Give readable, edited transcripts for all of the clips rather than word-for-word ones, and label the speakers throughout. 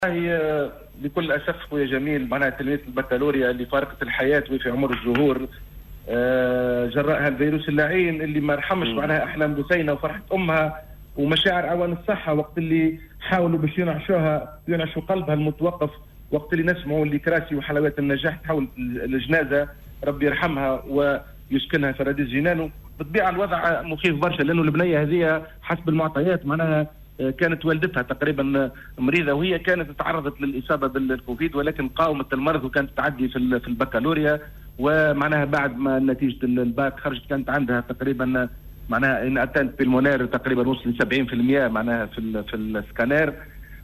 Speaker 1: هي بكل اسف خويا جميل معناها تلميذ البكالوريا اللي فارقت الحياه وفي عمر الزهور جراء هالفيروس اللعين اللي ما رحمش معناها احلام بثينه وفرحه امها ومشاعر عوان الصحه وقت اللي حاولوا باش ينعشوا قلبها المتوقف، وقت اللي نسمعوا اللي كراسي وحلوات النجاح تحول الجنازه ربي يرحمها ويسكنها في رديس جنانه. بالطبيعه الوضع مخيف برشا لانه البنيه هذه حسب المعطيات معناها كانت والدتها تقريبا مريضه وهي كانت تعرضت للاصابه بالكوفيد، ولكن قاومت المرض وكانت تعدي في البكالوريا، ومعناها بعد ما نتيجه الباك خرجت كانت عندها تقريبا معناها ان اتنت بالمونير تقريبا وصل ل 70% معناها في السكانير،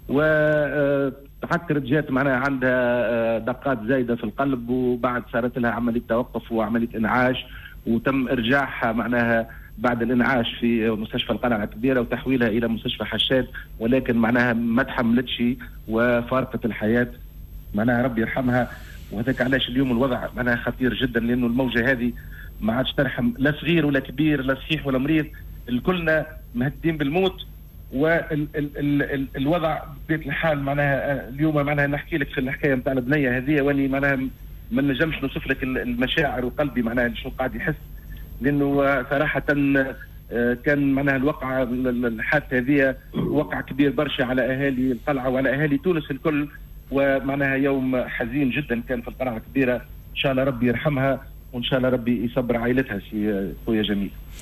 Speaker 1: وتعكرت جات معناها عندها دقات زايده في القلب، وبعد صارت لها عمليه توقف وعمليه انعاش، وتم ارجاعها معناها بعد الانعاش في مستشفى القلعه الكبيره وتحويلها الى مستشفى حشاد، ولكن معناها ما تحملتش وفارقت الحياه معناها ربي يرحمها. وهذاك علاش اليوم الوضع معناها خطير جدا، لانه الموجه هذه ما عادش ترحم لا صغير ولا كبير لا صحيح ولا مريض، الكلنا مهددين بالموت. والوضع بطبيعه الحال معناها اليوم معناها نحكي لك في الحكايه نتاع البنيه هذه، واني معناها ما نجمش نوصف لك المشاعر وقلبي معناها شنو قاعد يحس، لانه صراحه كان معناها الوقعه الحادثه هذه وقع كبير برشا على اهالي القلعه وعلى اهالي تونس الكل، ومعناها يوم حزين جدا كان في القلعه الكبيره. ان شاء الله ربي يرحمها وان شاء الله ربي يصبر عائلتها سي خويا جميل.